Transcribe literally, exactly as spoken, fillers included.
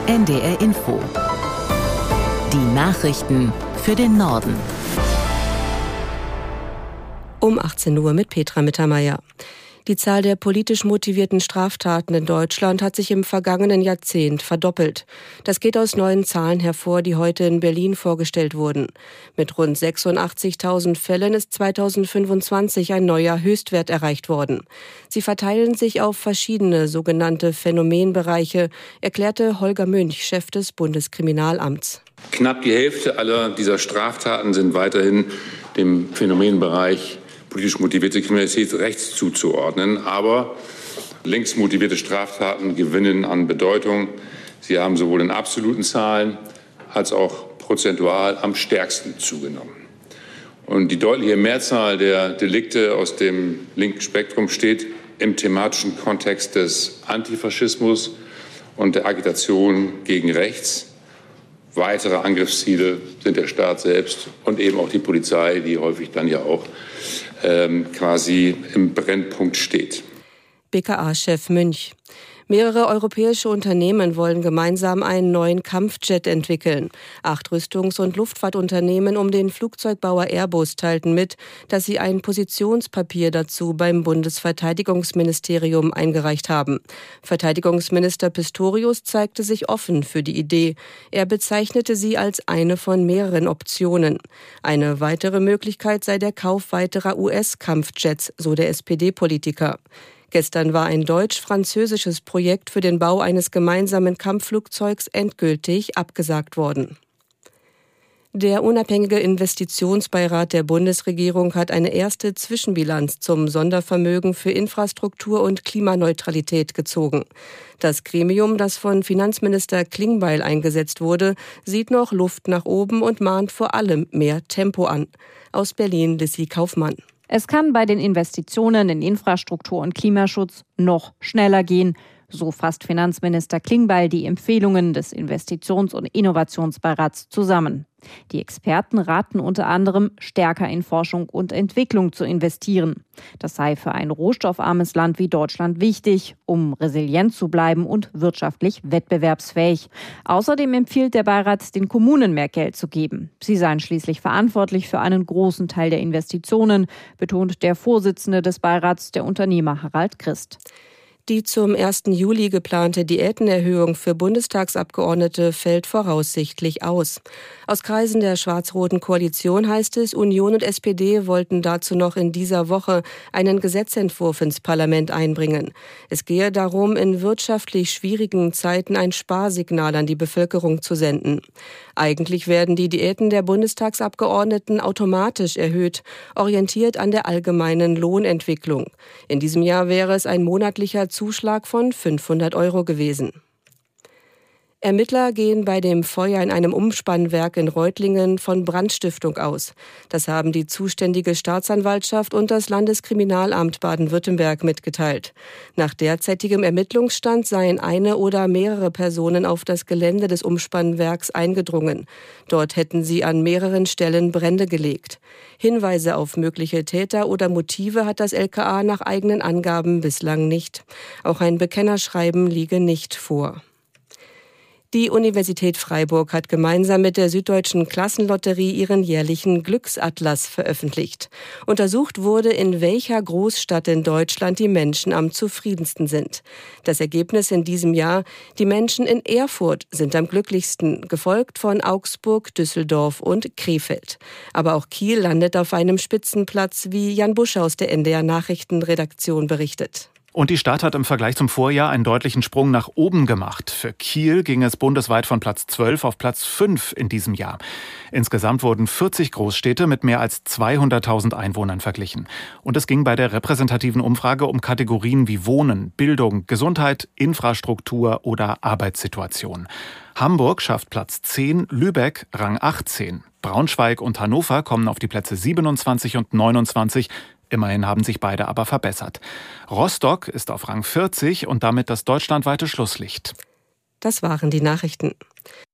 N D R Info. Die Nachrichten für den Norden. Um achtzehn Uhr mit Petra Mittermeier. Die Zahl der politisch motivierten Straftaten in Deutschland hat sich im vergangenen Jahrzehnt verdoppelt. Das geht aus neuen Zahlen hervor, die heute in Berlin vorgestellt wurden. Mit rund sechsundachtzigtausend Fällen ist zweitausendfünfundzwanzig ein neuer Höchstwert erreicht worden. Sie verteilen sich auf verschiedene sogenannte Phänomenbereiche, erklärte Holger Münch, Chef des Bundeskriminalamts. Knapp die Hälfte aller dieser Straftaten sind weiterhin dem Phänomenbereich politisch motivierte Kriminalität rechts zuzuordnen. Aber links motivierte Straftaten gewinnen an Bedeutung. Sie haben sowohl in absoluten Zahlen als auch prozentual am stärksten zugenommen. Und die deutliche Mehrzahl der Delikte aus dem linken Spektrum steht im thematischen Kontext des Antifaschismus und der Agitation gegen rechts. Weitere Angriffsziele sind der Staat selbst und eben auch die Polizei, die häufig dann ja auch ähm, quasi im Brennpunkt steht. B K A-Chef Münch. Mehrere europäische Unternehmen wollen gemeinsam einen neuen Kampfjet entwickeln. Acht Rüstungs- und Luftfahrtunternehmen um den Flugzeugbauer Airbus teilten mit, dass sie ein Positionspapier dazu beim Bundesverteidigungsministerium eingereicht haben. Verteidigungsminister Pistorius zeigte sich offen für die Idee. Er bezeichnete sie als eine von mehreren Optionen. Eine weitere Möglichkeit sei der Kauf weiterer U S-Kampfjets, so der S P D-Politiker. Gestern war ein deutsch-französisches Projekt für den Bau eines gemeinsamen Kampfflugzeugs endgültig abgesagt worden. Der unabhängige Investitionsbeirat der Bundesregierung hat eine erste Zwischenbilanz zum Sondervermögen für Infrastruktur und Klimaneutralität gezogen. Das Gremium, das von Finanzminister Klingbeil eingesetzt wurde, sieht noch Luft nach oben und mahnt vor allem mehr Tempo an. Aus Berlin Lissy Kaufmann. Es kann bei den Investitionen in Infrastruktur und Klimaschutz noch schneller gehen. So fasst Finanzminister Klingbeil die Empfehlungen des Investitions- und Innovationsbeirats zusammen. Die Experten raten unter anderem, stärker in Forschung und Entwicklung zu investieren. Das sei für ein rohstoffarmes Land wie Deutschland wichtig, um resilient zu bleiben und wirtschaftlich wettbewerbsfähig. Außerdem empfiehlt der Beirat, den Kommunen mehr Geld zu geben. Sie seien schließlich verantwortlich für einen großen Teil der Investitionen, betont der Vorsitzende des Beirats, der Unternehmer Harald Christ. Die zum ersten Juli geplante Diätenerhöhung für Bundestagsabgeordnete fällt voraussichtlich aus. Aus Kreisen der schwarz-roten Koalition heißt es, Union und S P D wollten dazu noch in dieser Woche einen Gesetzentwurf ins Parlament einbringen. Es gehe darum, in wirtschaftlich schwierigen Zeiten ein Sparsignal an die Bevölkerung zu senden. Eigentlich werden die Diäten der Bundestagsabgeordneten automatisch erhöht, orientiert an der allgemeinen Lohnentwicklung. In diesem Jahr wäre es ein monatlicher Zuschlag von fünfhundert Euro gewesen. Ermittler gehen bei dem Feuer in einem Umspannwerk in Reutlingen von Brandstiftung aus. Das haben die zuständige Staatsanwaltschaft und das Landeskriminalamt Baden-Württemberg mitgeteilt. Nach derzeitigem Ermittlungsstand seien eine oder mehrere Personen auf das Gelände des Umspannwerks eingedrungen. Dort hätten sie an mehreren Stellen Brände gelegt. Hinweise auf mögliche Täter oder Motive hat das L K A nach eigenen Angaben bislang nicht. Auch ein Bekennerschreiben liege nicht vor. Die Universität Freiburg hat gemeinsam mit der Süddeutschen Klassenlotterie ihren jährlichen Glücksatlas veröffentlicht. Untersucht wurde, in welcher Großstadt in Deutschland die Menschen am zufriedensten sind. Das Ergebnis in diesem Jahr: Die Menschen in Erfurt sind am glücklichsten, gefolgt von Augsburg, Düsseldorf und Krefeld. Aber auch Kiel landet auf einem Spitzenplatz, wie Jan Busch aus der N D R Nachrichtenredaktion berichtet. Und die Stadt hat im Vergleich zum Vorjahr einen deutlichen Sprung nach oben gemacht. Für Kiel ging es bundesweit von Platz zwölf auf Platz fünf in diesem Jahr. Insgesamt wurden vierzig Großstädte mit mehr als zweihunderttausend Einwohnern verglichen. Und es ging bei der repräsentativen Umfrage um Kategorien wie Wohnen, Bildung, Gesundheit, Infrastruktur oder Arbeitssituation. Hamburg schafft Platz zehn, Lübeck Rang achtzehn. Braunschweig und Hannover kommen auf die Plätze siebenundzwanzig und neunundzwanzig. Immerhin haben sich beide aber verbessert. Rostock ist auf Rang vierzig und damit das deutschlandweite Schlusslicht. Das waren die Nachrichten.